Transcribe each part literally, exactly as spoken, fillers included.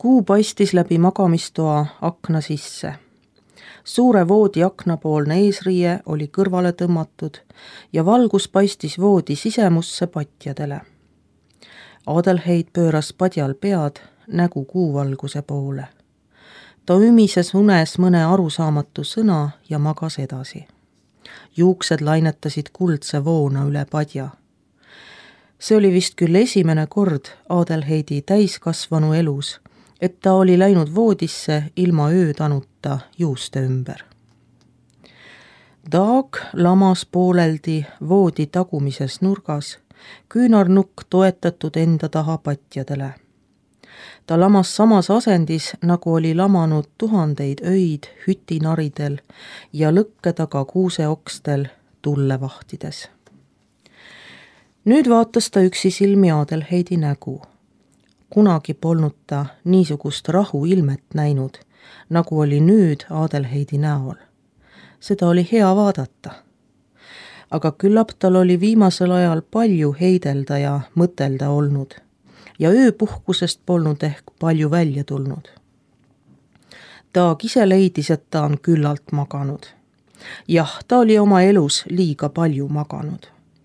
Kuu paistis läbi magamistoa akna sisse. Suure voodi aknapoolne eesriie oli kõrvale tõmmatud ja valgus paistis voodi sisemusse patjadele. Adelheid pööras padjal pead nägu kuuvalguse poole. Ta ümises unes mõne arusaamatu sõna ja magas edasi. Juuksed lainetasid kuldse voona üle padja. See oli vist küll esimene kord Adelheidi täiskasvanu elus, et ta oli läinud voodisse ilma öötanuta juuste ümber. Daag lamas pooleldi voodi tagumises nurgas, küünarnukk toetatud enda taha patjadele. Ta lamas samas asendis, nagu oli lamanud tuhandeid öid hütinaridel ja lõkke taga kuuseokstel tulle vahtides. Nüüd vaatas ta üksi silmi Adelheidi nägu. Kunagi polnud ta niisugust rahu ilmet näinud, nagu oli nüüd Adelheidi näol. Seda oli hea vaadata. Aga küllap tal oli viimasel ajal palju heidelda ja mõtelda olnud ja ööpuhkusest polnud ehk palju välja tulnud. Daag ise leidis, et ta on küllalt maganud. Jah, ta oli oma elus liiga palju maganud.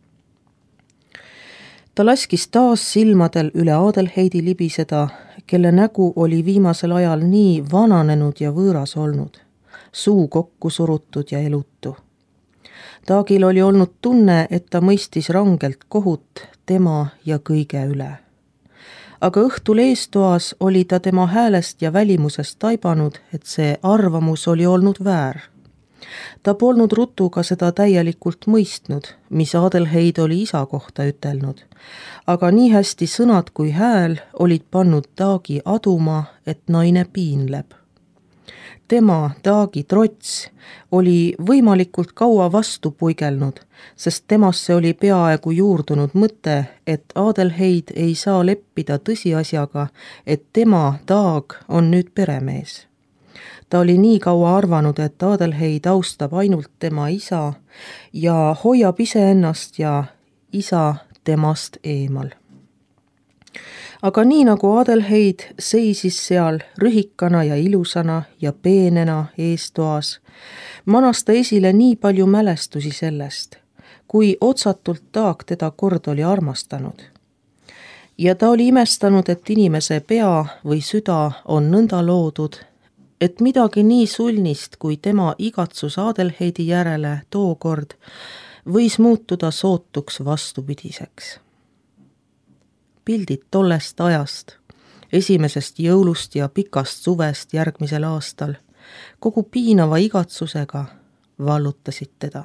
Ta laskis taas silmadel üle Adelheidi libiseda, kelle nägu oli viimasel ajal nii vananenud ja võõras olnud, suu kokku surutud ja elutu. Daagil oli olnud tunne, et ta mõistis rangelt kohut tema ja kõige üle. Aga õhtul eestoas oli ta tema häälest ja välimusest taibanud, et see arvamus oli olnud väär. Ta polnud rutuga seda täielikult mõistnud, mis Adelheid oli isa kohta ütelnud, aga nii hästi sõnad kui hääl olid pannud Daagi aduma, et naine piinleb. Tema, Daagi trots, oli võimalikult kaua vastu puigelnud, sest temasse oli peaaegu juurdunud mõte, et Adelheid ei saa leppida tõsiasjaga, et tema, Daag, on nüüd peremees. Ta oli nii kaua arvanud, et Adelheid austab ainult tema isa ja hoiab iseennast ja isa temast eemal. Aga nii nagu Adelheid seisis seal rühikana ja ilusana ja peenena eestoas, manas ta esile nii palju mälestusi sellest, kui otsatult Daag teda kord oli armastanud. Ja ta oli imestanud, et inimese pea või süda on nõnda loodud, et midagi nii sulnist kui tema igatsus Adelheidi järele tookord võis muutuda sootuks vastupidiseks. Pildid tollest ajast, esimesest jõulust ja pikast suvest järgmisel aastal, kogu piinava igatsusega vallutasid teda.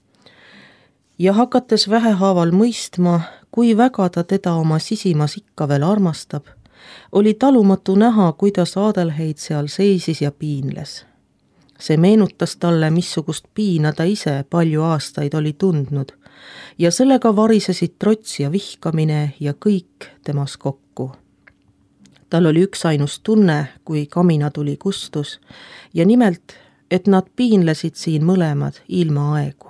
Ja hakates vähehaaval mõistma, kui väga ta teda oma sisimas ikka veel armastab, oli talumatu näha, kuidas Adelheid seal seisis ja piinles. See meenutas talle, missugust piina ta ise palju aastaid oli tundnud ja sellega varisesid trots ja vihkamine ja kõik temas kokku. Tal oli üks ainus tunne, kui kamina tuli kustus ja nimelt, et nad piinlesid siin mõlemad ilma aegu.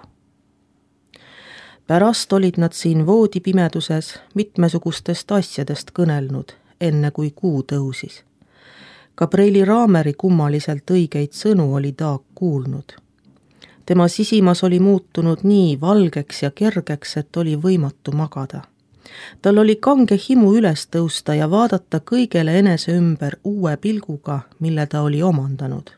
Pärast olid nad siin voodipimeduses mitmesugustest asjadest kõnelnud, enne kui kuu tõusis. Gabrieli Raameri kummaliselt õigeid sõnu oli Daag kuulnud. Tema sisimas oli muutunud nii valgeks ja kergeks, et oli võimatu magada. Tal oli kange himu üles tõusta ja vaadata kõigele enese ümber uue pilguga, mille ta oli omandanud.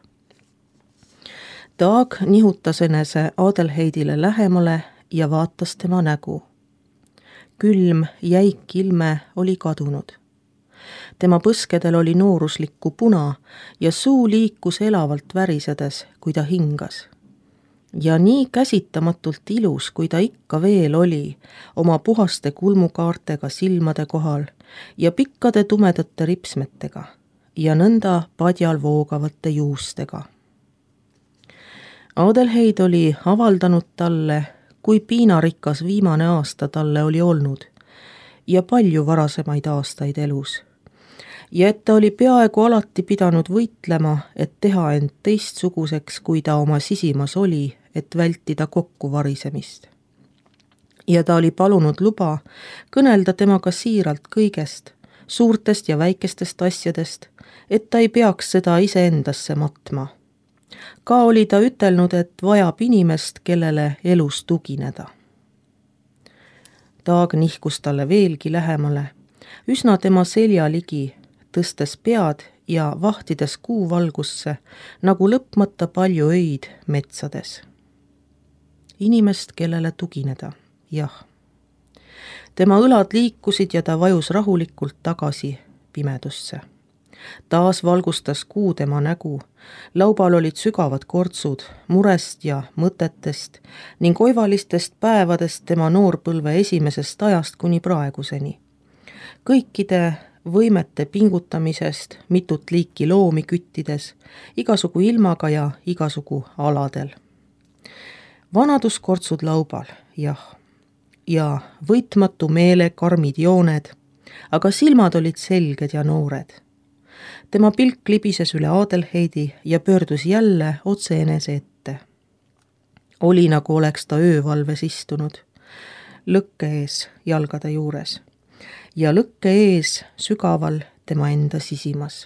Daag nihutas enese Adelheidile lähemale ja vaatas tema nägu. Külm, jäik ilme oli kadunud. Tema põskedel oli nooruslikku puna ja suu liikus elavalt värisedes, kui ta hingas. Ja nii käsitamatult ilus, kui ta ikka veel oli, oma puhaste kulmukaartega silmade kohal ja pikkade tumedate ripsmetega ja nõnda padjal voogavate juustega. Adelheid oli avaldanud talle, kui piinarikas viimane aasta talle oli olnud ja palju varasemaid aastaid elus. Ja et ta oli peaaegu alati pidanud võitlema, et teha end teistsuguseks, kui ta oma sisimas oli, et vältida kokkuvarisemist. Ja ta oli palunud luba kõnelda temaga siiralt kõigest, suurtest ja väikestest asjadest, et ta ei peaks seda iseendasse matma. Ka oli ta ütelnud, et vajab inimest, kellele elus tugineda. Taag nihkus talle veelgi lähemale, üsna tema selja ligi, tõstes pead ja vahtides kuu valgusse, nagu lõpmata palju öid metsades. Inimest, kellele tugineda, jah. Tema õlad liikusid ja ta vajus rahulikult tagasi pimedusse. Taas valgustas kuu tema nägu, laubal olid sügavad kortsud murest ja mõtetest ning oivalistest päevadest tema noorpõlve esimesest ajast kuni praeguseni. Kõikide võimete pingutamisest, mitut liiki loomi küttides, igasugu ilmaga ja igasugu aladel. Vanaduskortsud laubal, jah, ja võitmatu meele karmid jooned, aga silmad olid selged ja noored. Tema pilk libises üle Adelheidi ja pöördus jälle otse enese ette. Oli nagu oleks ta öövalves istunud, lõkke ees jalgade juures ja lõkke ees sügaval tema enda sisimas.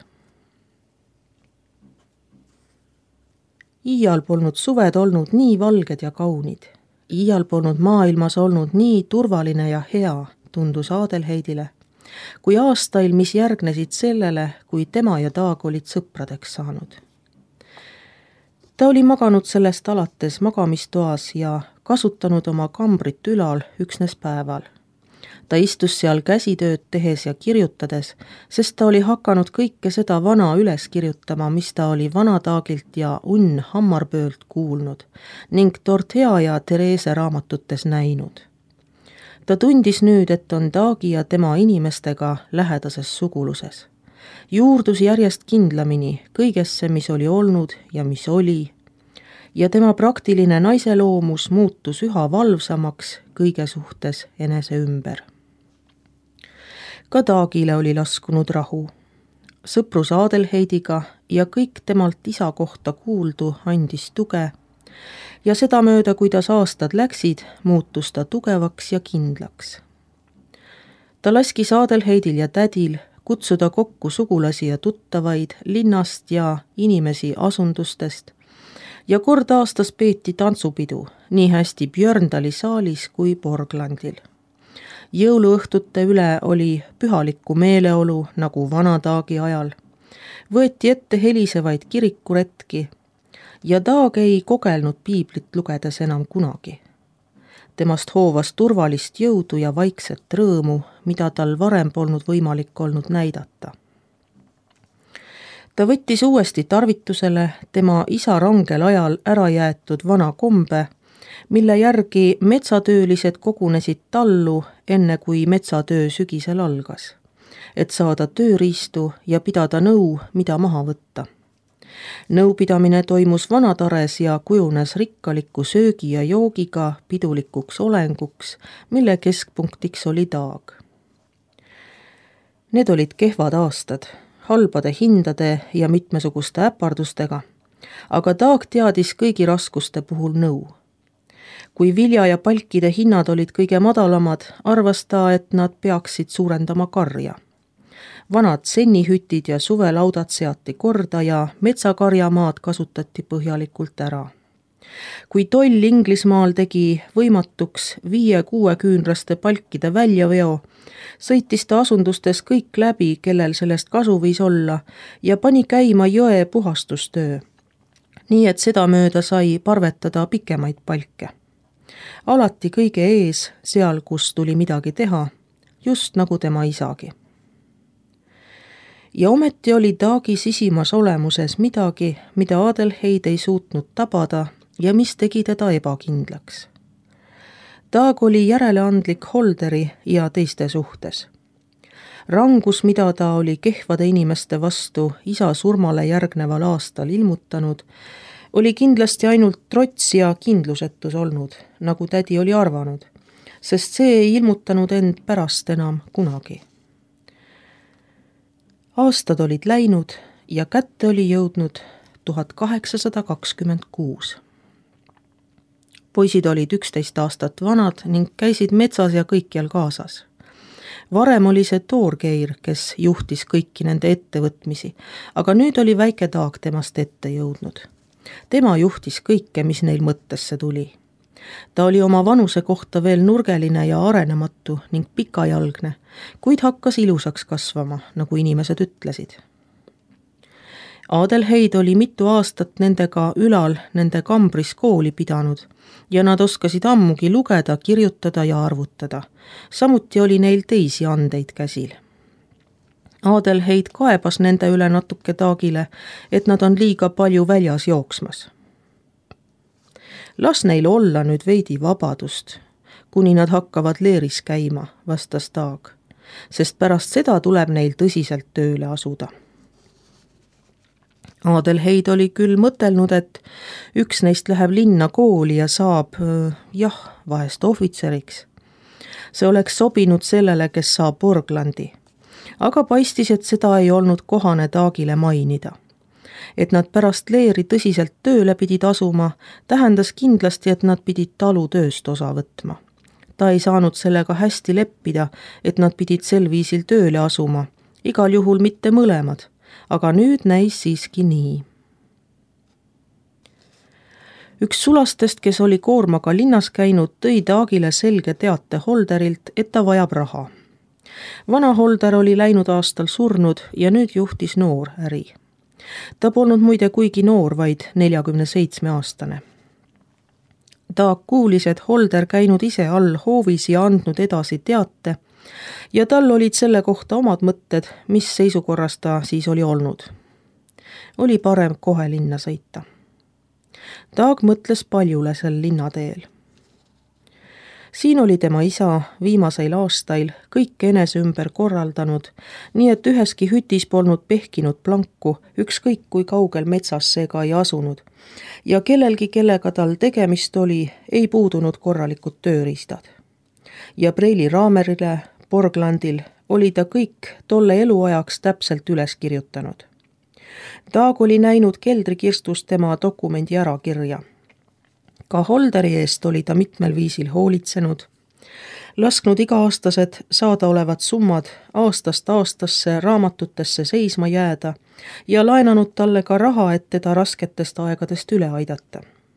Iial polnud suved olnud nii valged ja kaunid. Iial polnud maailmas olnud nii turvaline ja hea, tundus Adelheidile, kui aastail, mis järgnesid sellele, kui tema ja Taag olid sõpradeks saanud. Ta oli maganud sellest alates magamistoas ja kasutanud oma kambrit ülal üksnes päeval. Ta istus seal käsitööd tehes ja kirjutades, sest ta oli hakanud kõike seda vana üles kirjutama, mis ta oli vana Taagilt ja Unn Hammarböölt kuulnud ning Dorothea ja Therese raamatutes näinud. Ta tundis nüüd, et on Taagi ja tema inimestega lähedases suguluses. Juurdus järjest kindlamini kõigesse, mis oli olnud ja mis oli, ja tema praktiline naiseloomus muutus üha valvsamaks kõige suhtes enese ümber. Ka Taagile oli laskunud rahu. Sõprus Adelheidiga ja kõik temalt isa kohta kuuldu andis tuge, ja sedamööda, kuidas aastad läksid, muutus ta tugevaks ja kindlaks. Ta laskis Adelheidil ja tädil kutsuda kokku sugulasi ja tuttavaid linnast ja inimesi asundustest, ja kord aastas peeti tantsupidu, nii hästi Björndali saalis kui Borglandil. Jõuluõhtute üle oli pühalikku meeleolu nagu vana Taagi ajal. Võeti ette helisevaid kirikuretki ja Taag ei kogelnud piiblit lugedes enam kunagi. Temast hoovas turvalist jõudu ja vaikset rõõmu, mida tal varem polnud võimalik olnud näidata. Ta võttis uuesti tarvitusele tema isa rangel ajal ära jäetud vana kombe, mille järgi metsatöölised kogunesid tallu enne kui metsatöö sügisel algas, et saada tööriistu ja pidada nõu, mida maha võtta. Nõupidamine toimus vanatares ja kujunes rikkaliku söögi ja joogiga pidulikuks olenguks, mille keskpunktiks oli Taag. Need olid kehvad aastad, halbade hindade ja mitmesuguste äpardustega, aga Taag teadis kõigi raskuste puhul nõu. Kui vilja ja palkide hinnad olid kõige madalamad, arvas ta, et nad peaksid suurendama karja. Vanad sennihütid ja suvelaudad seati korda ja metsakarjamaad kasutati põhjalikult ära. Kui toll Inglismaal tegi võimatuks viie-kuue küünraste palkide väljaveo, sõitis ta asundustes kõik läbi, kellel sellest kasu võis olla, ja pani käima jõe puhastustöö, nii et sedamööda sai parvetada pikemaid palke. Alati kõige ees, seal, kus tuli midagi teha, just nagu tema isagi. Ja ometi oli Taagi sisimas olemuses midagi, mida Adelheid ei suutnud tabada ja mis tegi teda ebakindlaks. Taag oli järeleandlik Holderi ja teiste suhtes. Rangus, mida ta oli kehvade inimeste vastu isa surmale järgneval aastal ilmutanud, oli kindlasti ainult trots ja kindlusetus olnud, nagu tädi oli arvanud, sest see ei ilmutanud end pärast enam kunagi. Aastad olid läinud ja kätte oli jõudnud tuhat kaheksasada kakskümmend kuus. Poisid olid üksteist aastat vanad ning käisid metsas ja kõikjal kaasas. varem oli see Toorgeir, kes juhtis kõiki nende ettevõtmisi, aga nüüd oli väike Taag temast ette jõudnud. Tema juhtis kõike, mis neil mõttesse tuli. Ta oli oma vanuse kohta veel nurgeline ja arenematu ning pikajalgne, kuid hakkas ilusaks kasvama, nagu inimesed ütlesid. Adelheid oli mitu aastat nendega ülal nende kambris kooli pidanud ja nad oskasid ammugi lugeda, kirjutada ja arvutada. Samuti oli neil teisi andeid käsil. Adelheid kaebas nende üle natuke Taagile, et nad on liiga palju väljas jooksmas. Las neil olla nüüd veidi vabadust, kuni nad hakkavad leeris käima, vastas Taag, sest pärast seda tuleb neil tõsiselt tööle asuda. Adelheid oli küll mõtelnud, et üks neist läheb linna kooli ja saab, jah, vahest ohvitseriks. See oleks sobinud sellele, kes saab Borglandi, aga paistis, et seda ei olnud kohane Taagile mainida. Et nad pärast leeri tõsiselt tööle pidid asuma, tähendas kindlasti, et nad pidid talutööst osa võtma. Ta ei saanud sellega hästi leppida, et nad pidid sel viisil tööle asuma, igal juhul mitte mõlemad, aga nüüd näis siiski nii. Üks sulastest, kes oli koormaga linnas käinud, tõi Taagile selge teate Holderilt, et ta vajab raha. Vana Holder oli läinud aastal surnud ja nüüd juhtis noor äri. Ta polnud muide kuigi noor, vaid neljakümne seitsme aastane. Taag kuulis, et Holder käinud ise all hoovis ja andnud edasi teate ja tal olid selle kohta omad mõtted, mis seisukorras ta siis oli olnud. Oli parem kohe linna sõita. Taag mõtles paljule sel linnateel. Siin oli tema isa viimaseil aastail kõik enese ümber korraldanud, nii et üheski hütis polnud pehkinud planku, ükskõik kui kaugel metsas seega ei asunud. Ja kellelgi, kellega tal tegemist oli, ei puudunud korralikud tööriistad. Ja Preili raamerile, Borglandil, oli ta kõik tolle eluajaks täpselt üles kirjutanud. Taag oli näinud keldrikirstus tema dokumendi ära kirja. Ka Holderi eest oli ta mitmel viisil hoolitsenud, lasknud iga-aastased saada olevad summad aastast aastasse raamatutesse seisma jääda ja laenanud talle ka raha, et teda rasketest aegadest üle aidata.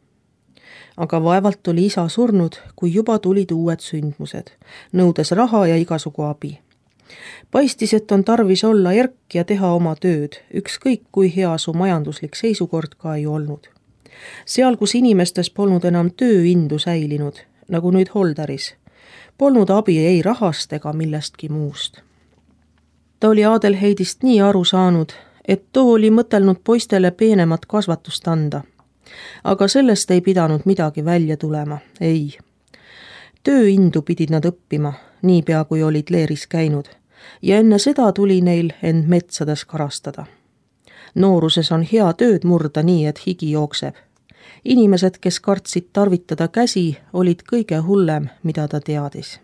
Aga vaevalt oli isa surnud, kui juba tulid uued sündmused, nõudes raha ja igasugu abi. Paistis, et on tarvis olla erk ja teha oma tööd, ükskõik kui hea su majanduslik seisukord ka ei olnud. Seal, kus inimestes polnud enam tööindu säilinud, nagu nüüd Holderis, polnud abi ei rahast ega millestki muust. Ta oli Adelheidist nii aru saanud, et too oli mõtelnud poistele peenemat kasvatust anda. Aga sellest ei pidanud midagi välja tulema, ei. Tööindu pidid nad õppima, niipea kui olid leeris käinud, ja enne seda tuli neil end metsades karastada. Nooruses on hea tööd murda nii, et higi jookseb. Inimesed, kes kartsid tarvitada käsi, olid kõige hullem, mida ta teadis.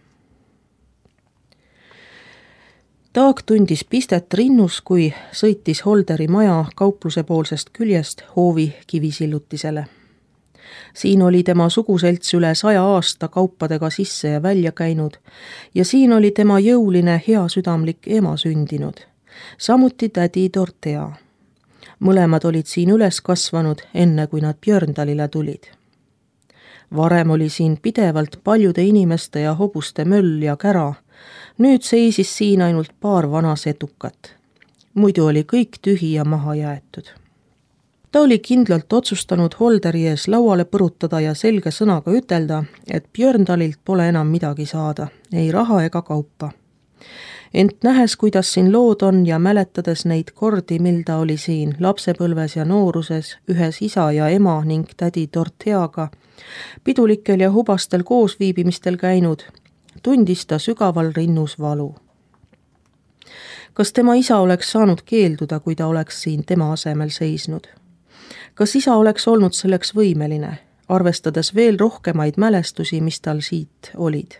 Taag tundis pistet rinnus, kui sõitis Holderi maja kaupluse poolsest küljest hoovi kivisillutisele. Siin oli tema suguselts üle saja aasta kaupadega sisse ja välja käinud ja siin oli tema jõuline heasüdamlik ema sündinud, samuti tädi Dortea. Mõlemad olid siin üles kasvanud, enne kui nad Björndalile tulid. Varem oli siin pidevalt paljude inimeste ja hobuste möll ja kära, nüüd seisis siin ainult paar vana setukat. Muidu oli kõik tühi ja maha jäetud. Ta oli kindlalt otsustanud Holderi ees lauale põrutada ja selge sõnaga ütelda, et Björndalilt pole enam midagi saada, ei raha ega kaupa. Ent nähes, kuidas siin lood on ja mäletades neid kordi, mil ta oli siin lapsepõlves ja nooruses, ühes isa ja ema ning tädi Dorteaga, pidulikel ja hubastel koosviibimistel käinud, tundis ta sügaval rinnus valu. Kas tema isa oleks saanud keelduda, kui ta oleks siin tema asemel seisnud? Kas isa oleks olnud selleks võimeline, arvestades veel rohkemaid mälestusi, mis tal siit olid?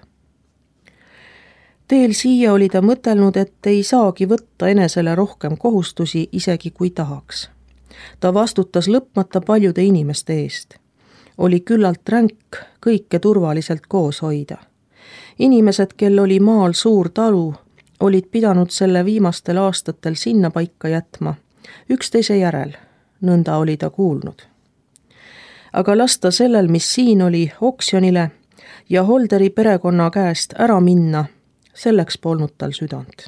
Teel siia oli ta mõtelnud, et ei saagi võtta enesele rohkem kohustusi, isegi kui tahaks. Ta vastutas lõpmata paljude inimeste eest. Oli küllalt ränk kõike turvaliselt koos hoida. Inimesed, kel oli maal suur talu, olid pidanud selle viimastel aastatel sinna paika jätma, üksteise järel, nõnda oli ta kuulnud. Aga lasta sellel, mis siin oli, oksjonile ja Holderi perekonna käest ära minna, selleks polnud tal südant.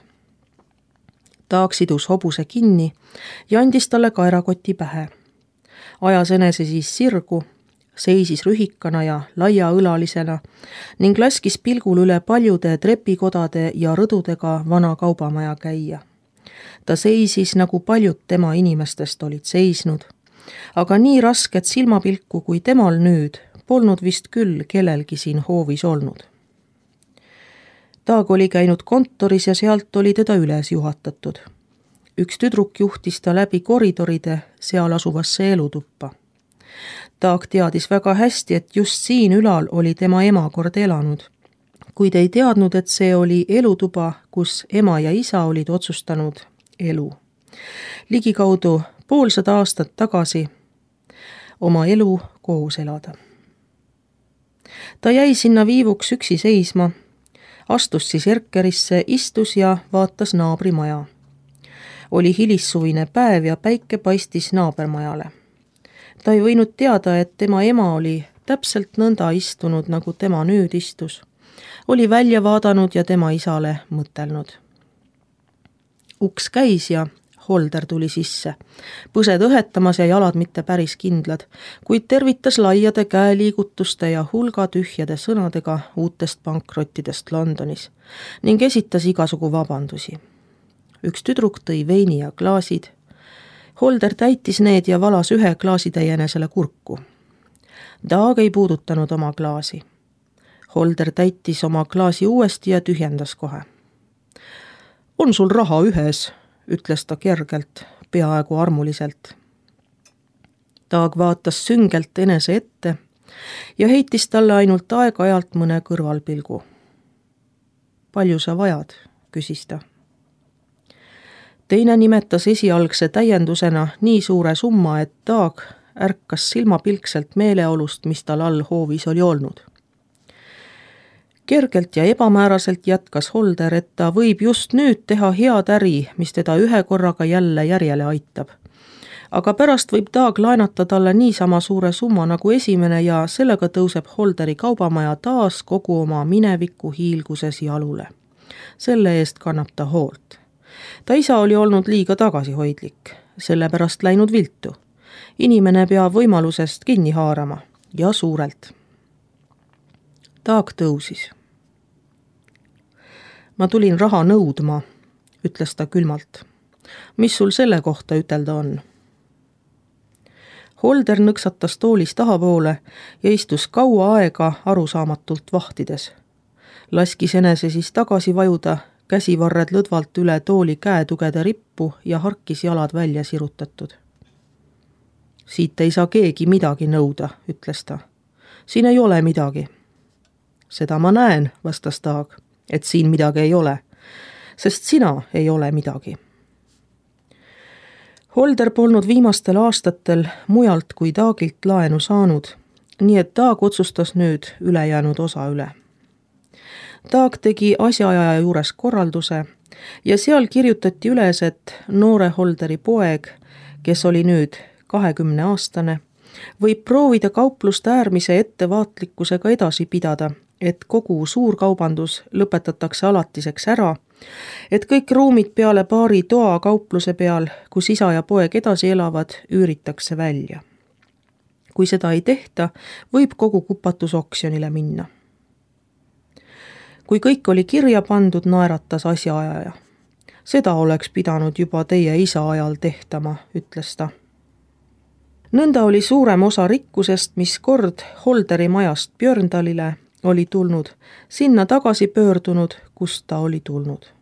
Taag sidus hobuse kinni ja andis talle kaerakoti pähe. Ajas enese siis sirgu, seisis rühikana ja laiaõlalisena ning laskis pilgul üle paljude trepikodade ja rõdudega vana kaubamaja käia. Ta seisis, nagu paljud tema inimestest olid seisnud, aga nii rasket silmapilku kui temal nüüd polnud vist küll kellelgi siin hoovis olnud. Taag oli käinud kontoris ja sealt oli teda üles juhatatud. Üks tüdruk juhtis ta läbi koridoride seal asuvasse elutuppa. Taag teadis väga hästi, et just siin ülal oli tema ema kord elanud, kuid ei teadnud, et see oli elutuba, kus ema ja isa olid otsustanud elu. Ligikaudu poolsada aastat tagasi oma elu koos elada. Ta jäi sinna viivuks üksi seisma, astus siis erkerisse, istus ja vaatas naabrimaja. Oli hilissuvine päev ja päike paistis naabermajale. Ta ei võinud teada, et tema ema oli täpselt nõnda istunud, nagu tema nüüd istus. Oli välja vaadanud ja tema isale mõtelnud. Uks käis ja Holder tuli sisse. Põsed õhetamas ja jalad mitte päris kindlad, kuid tervitas laiade käeliigutuste ja hulga tühjade sõnadega uutest pankrottidest Londonis ning esitas igasugu vabandusi. Üks tüdruk tõi veini ja klaasid. Holder täitis need ja valas ühe klaasitäiene selle kurku. Taag ei puudutanud oma klaasi. Holder täitis oma klaasi uuesti ja tühjendas kohe. On sul raha ühes, ütles ta kergelt, peaaegu armuliselt. Taag vaatas süngelt enese ette ja heitis talle ainult aeg-ajalt mõne kõrvalpilgu. Palju sa vajad, küsis ta. Teine nimetas esialgse täiendusena nii suure summa, et Taag ärkas silmapilkselt meeleolust, mis tal all hoovis oli olnud. Kergelt ja ebamääraselt jätkas Holder, et ta võib just nüüd teha head äri, mis teda ühe korraga jälle järjele aitab. Aga pärast võib Taag laenata talle niisama suure summa nagu esimene ja sellega tõuseb Holderi kaubamaja taas kogu oma mineviku hiilguses jalule. Selle eest kannab ta hoolt. Ta isa oli olnud liiga tagasihoidlik, sellepärast läinud viltu. Inimene peab võimalusest kinni haarama ja suurelt. Taag tõusis. Ma tulin raha nõudma, ütles ta külmalt. Mis sul selle kohta ütelda on? Holder nõksatas toolis tahapoole ja istus kaua aega arusaamatult vahtides. Laskis enese siis tagasi vajuda, käsivarred lõdvalt üle tooli käetugede rippu ja harkis jalad välja sirutatud. Siit ei saa keegi midagi nõuda, ütles ta. Siin ei ole midagi. Seda ma näen, vastas Taag, et siin midagi ei ole, sest sina ei ole midagi. Holder polnud viimastel aastatel mujalt kui Taagilt laenu saanud, nii et Taag otsustas nüüd ülejäänud osa üle. Taag tegi asjaajaja juures korralduse ja seal kirjutati üles, et noore Holderi poeg, kes oli nüüd kahekümne aastane, võib proovida kauplust äärmise ettevaatlikkusega edasi pidada, et kogu suurkaubandus lõpetatakse alatiseks ära, et kõik ruumid peale paari toa kaupluse peal, kus isa ja poeg edasi elavad, üüritakse välja. Kui seda ei tehta, võib kogu kupatus oksjonile minna. Kui kõik oli kirja pandud, naeratas asjaajaja. Seda oleks pidanud juba teie isa ajal tehtama, ütles ta. Nõnda oli suurem osa rikkusest, mis kord Holderi majast Björndalile oli tulnud, sinna tagasi pöördunud, kust ta oli tulnud.